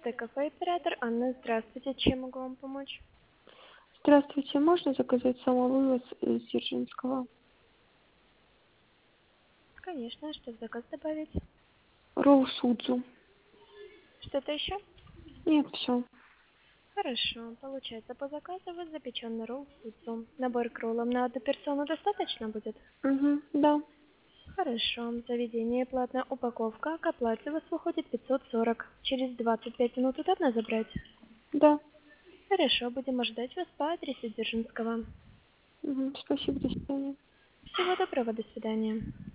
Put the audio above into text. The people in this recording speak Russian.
Кафе оператор Анна, здравствуйте. Чем могу вам помочь? Здравствуйте, можно заказать самовывоз из Дзержинского? Конечно, что в заказ добавить? Ролл судзу. Что-то еще? Нет, все. Хорошо. Получается, по заказу вы запеченный ролл с яйцом. Набор к роллам на одну персону достаточно будет? Угу, да, Хорошо. Заведение платная упаковка. К оплате у вас выходит 540. Через 25 минут удобно забрать? да. Хорошо, будем ожидать вас по адресу Дзержинского. Угу, спасибо, до свидания. Всего доброго, до свидания.